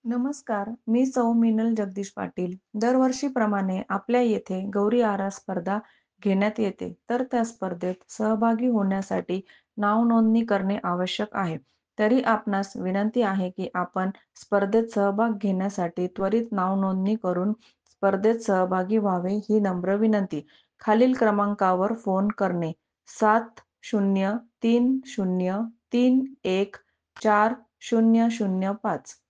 नमस्कार, मी सौ मिनल जगदीश पाटील. दरवर्षीप्रमाणे आपल्या येथे गौरी आरास स्पर्धा घेण्यात येते, तर त्या स्पर्धेत सहभागी होण्यासाठी नावनोंदणी करणे आवश्यक आहे. तरी आपणास विनंती आहे की आपण स्पर्धेत सहभाग घेण्यासाठी त्वरित नावनोंदणी करून स्पर्धेत सहभागी व्हावे ही नम्र विनंती. खालील क्रमांकावर फोन करणे: 7030314005.